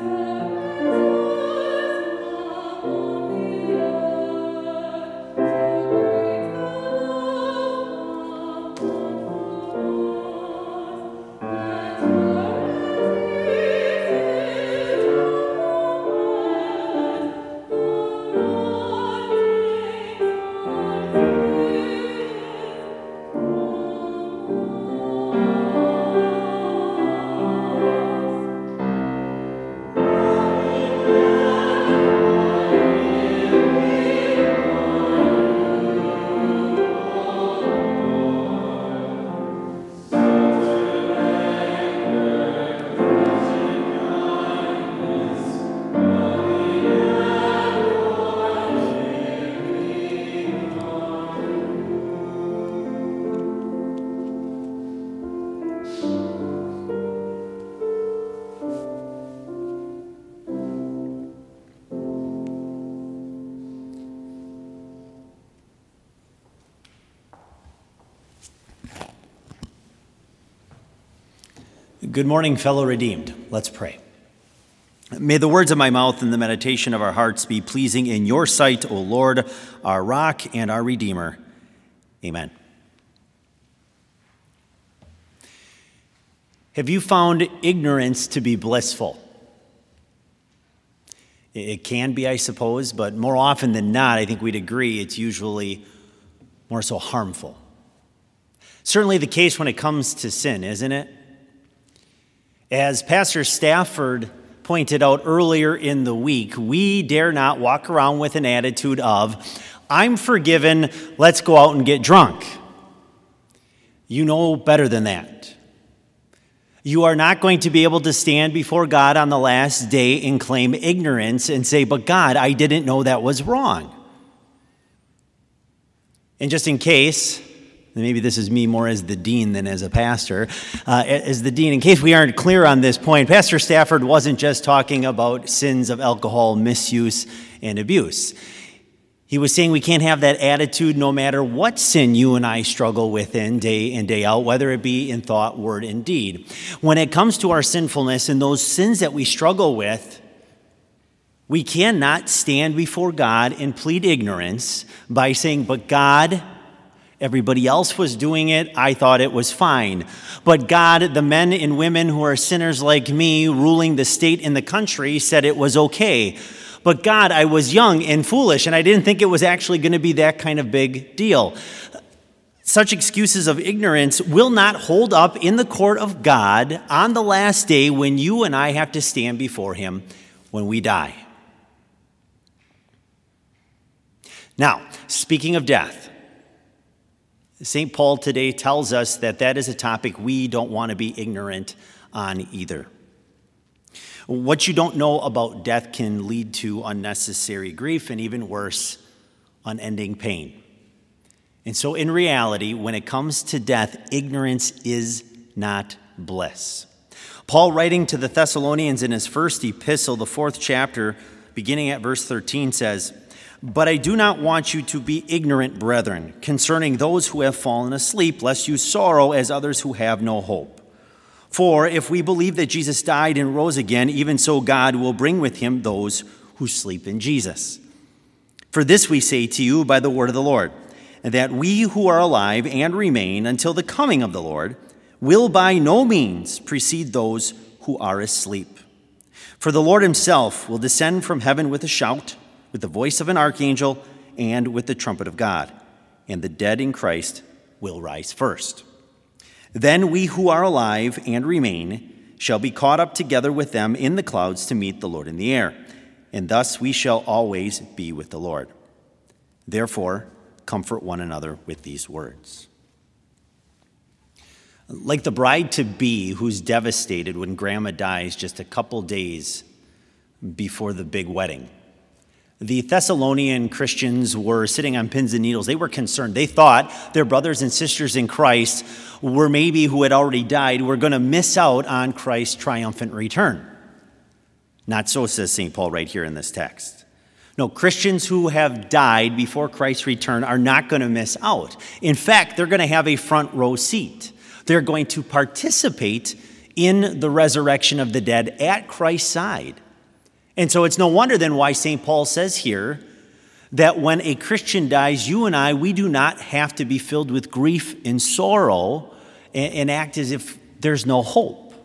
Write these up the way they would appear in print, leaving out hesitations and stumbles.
Good morning, fellow redeemed. Let's pray. May the words of my mouth and the meditation of our hearts be pleasing in your sight, O Lord, our rock and our redeemer. Amen. Have you found ignorance to be blissful? It can be, I suppose, but more often than not, I think we'd agree it's usually more so harmful. Certainly the case when it comes to sin, isn't it? As Pastor Stafford pointed out earlier in the week, we dare not walk around with an attitude of, I'm forgiven, let's go out and get drunk. You know better than that. You are not going to be able to stand before God on the last day and claim ignorance and say, but God, I didn't know that was wrong. And just in case, maybe this is me more as the dean than as a pastor, as the dean, in case we aren't clear on this point, Pastor Stafford wasn't just talking about sins of alcohol misuse and abuse. He was saying we can't have that attitude no matter what sin you and I struggle with in day out, whether it be in thought, word, and deed. When it comes to our sinfulness and those sins that we struggle with, we cannot stand before God and plead ignorance by saying, but God, everybody else was doing it, I thought it was fine. But God, the men and women who are sinners like me, ruling the state and the country, said it was okay. But God, I was young and foolish, and I didn't think it was actually going to be that kind of big deal. Such excuses of ignorance will not hold up in the court of God on the last day when you and I have to stand before Him when we die. Now, speaking of death, St. Paul today tells us that is a topic we don't want to be ignorant on either. What you don't know about death can lead to unnecessary grief and even worse, unending pain. And so in reality, when it comes to death, ignorance is not bliss. Paul, writing to the Thessalonians in his first epistle, the 4th chapter, beginning at verse 13, says, "But I do not want you to be ignorant, brethren, concerning those who have fallen asleep, lest you sorrow as others who have no hope. For if we believe that Jesus died and rose again, even so God will bring with him those who sleep in Jesus. For this we say to you by the word of the Lord, that we who are alive and remain until the coming of the Lord will by no means precede those who are asleep. For the Lord himself will descend from heaven with a shout, with the voice of an archangel, and with the trumpet of God, and the dead in Christ will rise first. Then we who are alive and remain shall be caught up together with them in the clouds to meet the Lord in the air, and thus we shall always be with the Lord. Therefore, comfort one another with these words." Like the bride-to-be who's devastated when grandma dies just a couple days before the big wedding, the Thessalonian Christians were sitting on pins and needles. They were concerned. They thought their brothers and sisters in Christ were maybe who had already died, were going to miss out on Christ's triumphant return. Not so, says St. Paul right here in this text. No, Christians who have died before Christ's return are not going to miss out. In fact, they're going to have a front row seat. They're going to participate in the resurrection of the dead at Christ's side And so it's no wonder then why St. Paul says here that when a Christian dies, you and I, we do not have to be filled with grief and sorrow and act as if there's no hope.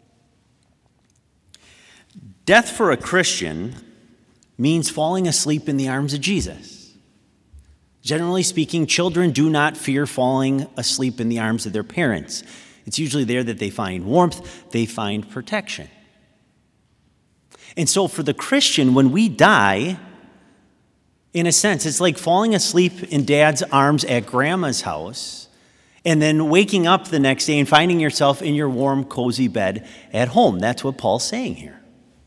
Death for a Christian means falling asleep in the arms of Jesus. Generally speaking, children do not fear falling asleep in the arms of their parents. It's usually there that they find warmth, they find protection. And so for the Christian, when we die, in a sense, it's like falling asleep in dad's arms at grandma's house and then waking up the next day and finding yourself in your warm, cozy bed at home. That's what Paul's saying here.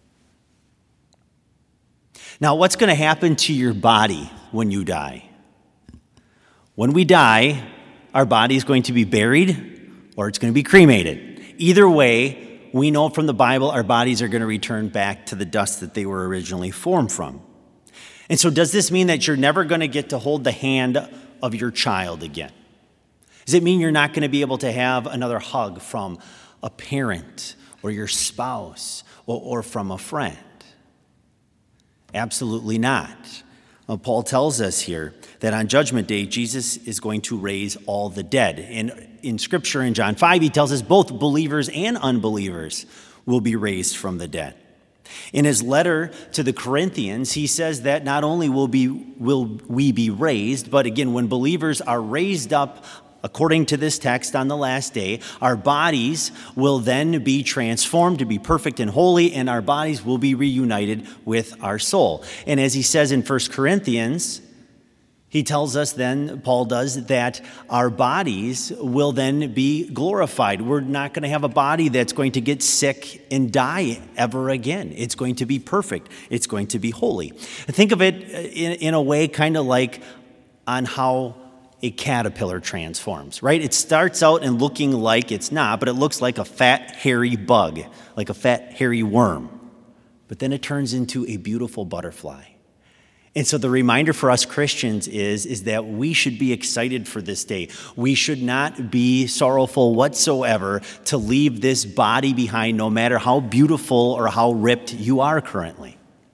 Now, what's going to happen to your body when you die? When we die, our body is going to be buried or it's going to be cremated. Either way, we know from the Bible our bodies are going to return back to the dust that they were originally formed from. And so does this mean that you're never going to get to hold the hand of your child again? Does it mean you're not going to be able to have another hug from a parent or your spouse or from a friend? Absolutely not. Paul tells us here that on Judgment Day, Jesus is going to raise all the dead. And in Scripture, in John 5, he tells us both believers and unbelievers will be raised from the dead. In his letter to the Corinthians, he says that not only will we be raised, but again, when believers are raised up, according to this text on the last day, our bodies will then be transformed to be perfect and holy, and our bodies will be reunited with our soul. And as he says in 1 Corinthians, he tells us then, Paul does, that our bodies will then be glorified. We're not going to have a body that's going to get sick and die ever again. It's going to be perfect. It's going to be holy. Think of it in a way kind of like on how a caterpillar transforms, right? It starts out and looking like it's not, but it looks like a fat, hairy bug, like a fat, hairy worm. But then it turns into a beautiful butterfly. And so the reminder for us Christians is that we should be excited for this day. We should not be sorrowful whatsoever to leave this body behind, no matter how beautiful or how ripped you are currently.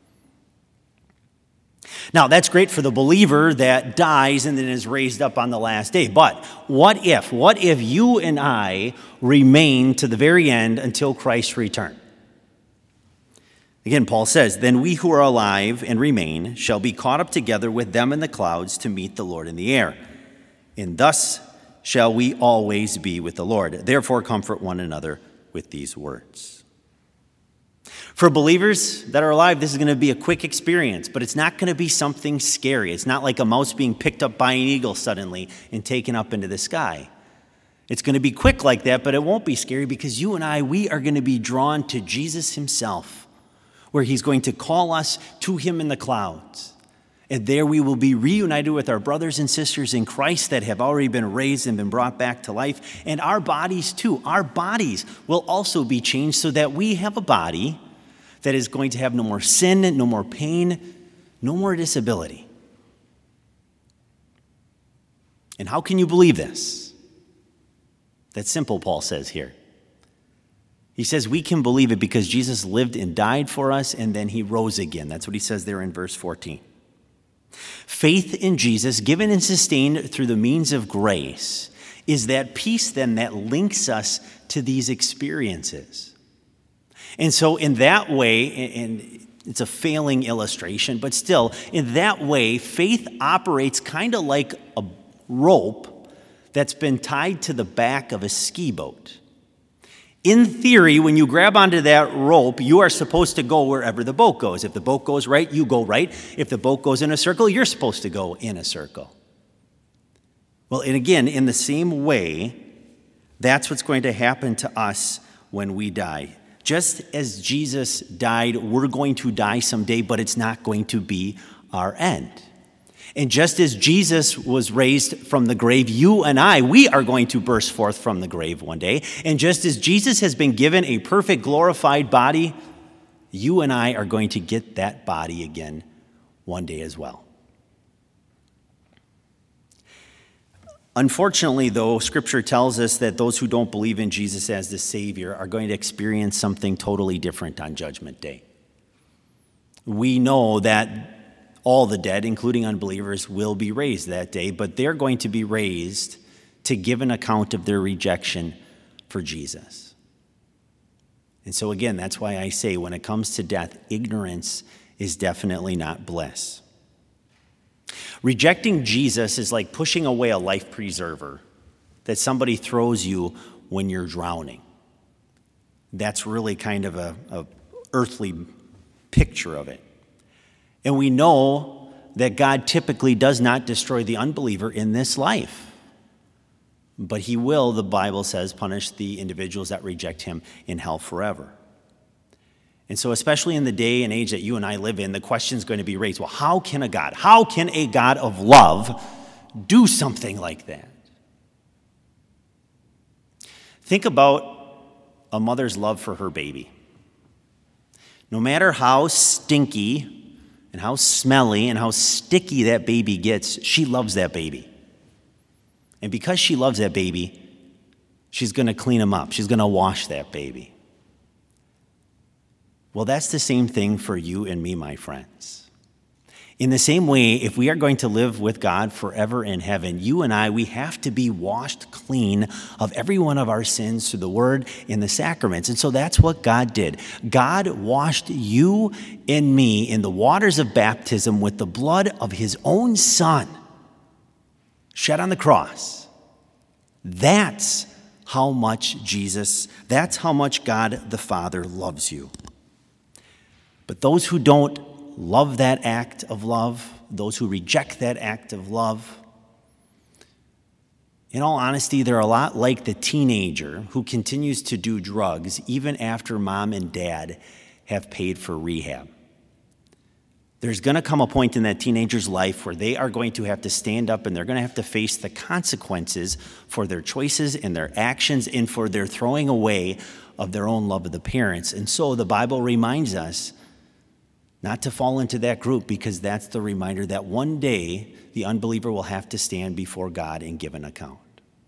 Now, that's great for the believer that dies and then is raised up on the last day. But what if you and I remain to the very end until Christ's return? Again, Paul says, "Then we who are alive and remain shall be caught up together with them in the clouds to meet the Lord in the air. And thus shall we always be with the Lord. Therefore, comfort one another with these words." For believers that are alive, this is going to be a quick experience, but it's not going to be something scary. It's not like a mouse being picked up by an eagle suddenly and taken up into the sky. It's going to be quick like that, but it won't be scary because you and I, we are going to be drawn to Jesus himself, where he's going to call us to him in the clouds. And there we will be reunited with our brothers and sisters in Christ that have already been raised and been brought back to life. And our bodies too, our bodies will also be changed so that we have a body that is going to have no more sin, no more pain, no more disability. And how can you believe this? That's simple, Paul says here. He says we can believe it because Jesus lived and died for us, and then he rose again. That's what he says there in verse 14. Faith in Jesus, given and sustained through the means of grace, is that peace then that links us to these experiences. And so in that way, and it's a failing illustration, but still, in that way, faith operates kind of like a rope that's been tied to the back of a ski boat. In theory, when you grab onto that rope, you are supposed to go wherever the boat goes. If the boat goes right, you go right. If the boat goes in a circle, you're supposed to go in a circle. Well, and again, in the same way, that's what's going to happen to us when we die. Just as Jesus died, we're going to die someday, but it's not going to be our end. And just as Jesus was raised from the grave, you and I, we are going to burst forth from the grave one day. And just as Jesus has been given a perfect glorified body, you and I are going to get that body again one day as well. Unfortunately, though, Scripture tells us that those who don't believe in Jesus as the Savior are going to experience something totally different on Judgment Day. We know that all the dead, including unbelievers, will be raised that day, but they're going to be raised to give an account of their rejection for Jesus. And so again, that's why I say when it comes to death, ignorance is definitely not bliss. Rejecting Jesus is like pushing away a life preserver that somebody throws you when you're drowning. That's really kind of a earthly picture of it. And we know that God typically does not destroy the unbeliever in this life. But he will, the Bible says, punish the individuals that reject him in hell forever. And so especially in the day and age that you and I live in, the question is going to be raised, well, how can a God of love do something like that? Think about a mother's love for her baby. No matter how stinky and how smelly and how sticky that baby gets, she loves that baby. And because she loves that baby, she's going to clean him up. She's going to wash that baby. Well, that's the same thing for you and me, my friends. In the same way, if we are going to live with God forever in heaven, you and I, we have to be washed clean of every one of our sins through the word and the sacraments. And so that's what God did. God washed you and me in the waters of baptism with the blood of his own son, shed on the cross. That's how much that's how much God the Father loves you. But those who don't love that act of love, those who reject that act of love, in all honesty, they're a lot like the teenager who continues to do drugs even after mom and dad have paid for rehab. There's going to come a point in that teenager's life where they are going to have to stand up and they're going to have to face the consequences for their choices and their actions and for their throwing away of their own love of the parents. And so the Bible reminds us not to fall into that group, because that's the reminder that one day the unbeliever will have to stand before God and give an account.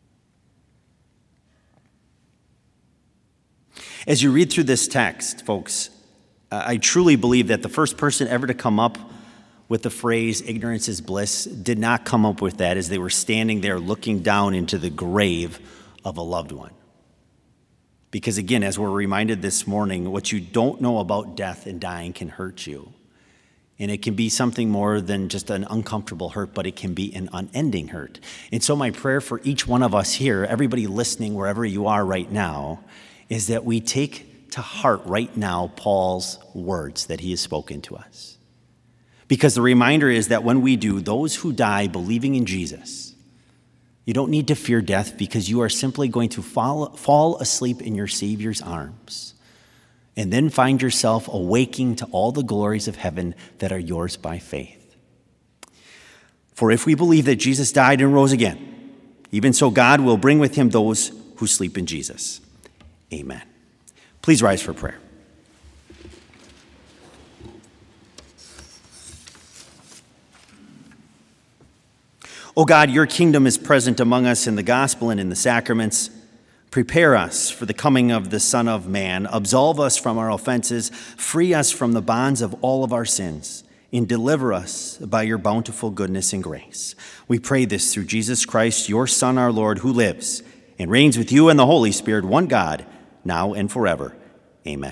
As you read through this text, folks, I truly believe that the first person ever to come up with the phrase ignorance is bliss did not come up with that as they were standing there looking down into the grave of a loved one. Because again, as we're reminded this morning, what you don't know about death and dying can hurt you. And it can be something more than just an uncomfortable hurt, but it can be an unending hurt. And so my prayer for each one of us here, everybody listening wherever you are right now, is that we take to heart right now Paul's words that he has spoken to us. Because the reminder is that when we do, those who die believing in Jesus, you don't need to fear death, because you are simply going to fall asleep in your Savior's arms and then find yourself awaking to all the glories of heaven that are yours by faith. For if we believe that Jesus died and rose again, even so God will bring with him those who sleep in Jesus. Amen. Please rise for prayer. O God, your kingdom is present among us in the gospel and in the sacraments. Prepare us for the coming of the Son of Man. Absolve us from our offenses. Free us from the bonds of all of our sins. And deliver us by your bountiful goodness and grace. We pray this through Jesus Christ, your Son, our Lord, who lives and reigns with you and the Holy Spirit, one God, now and forever. Amen.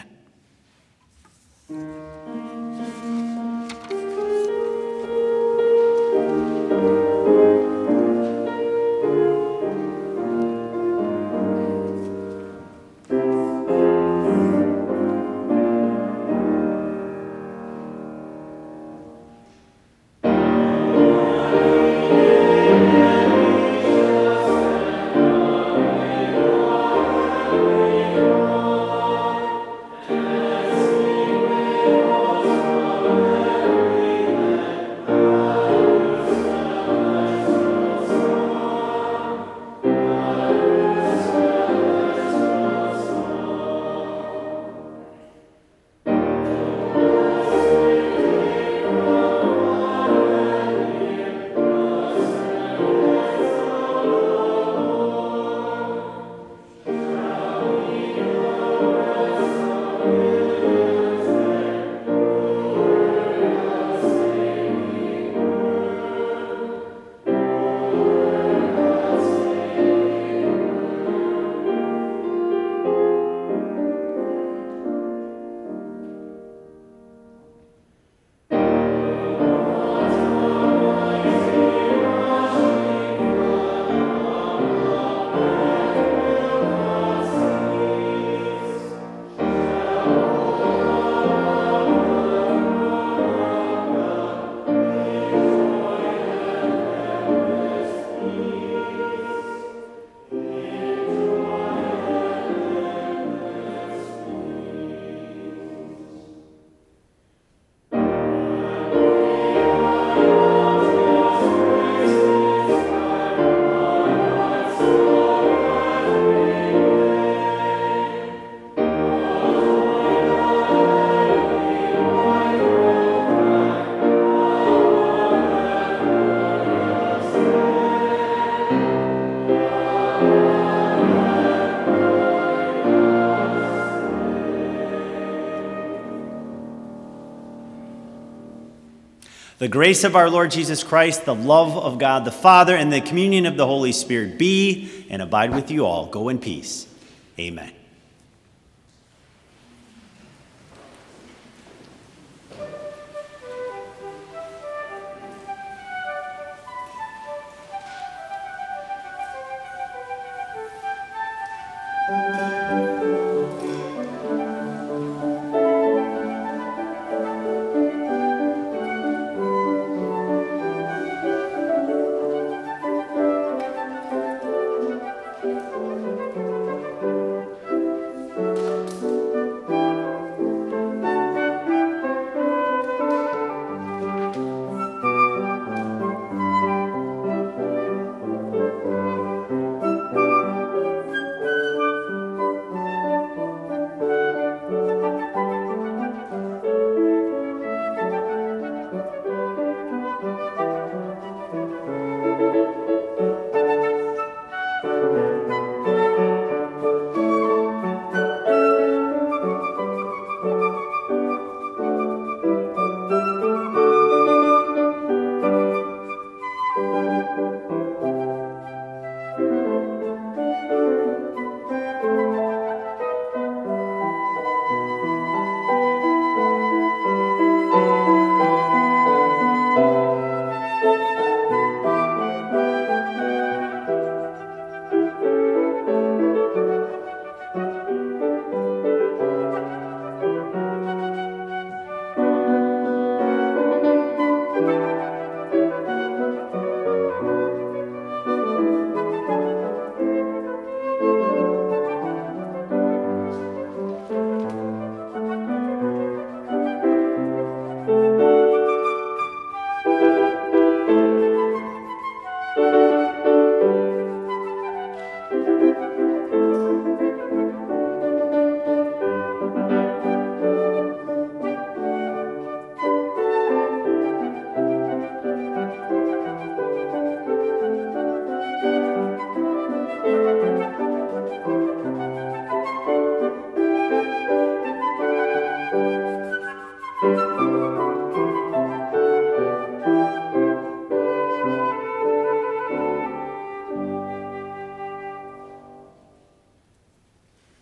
The grace of our Lord Jesus Christ, the love of God the Father, and the communion of the Holy Spirit be and abide with you all. Go in peace. Amen.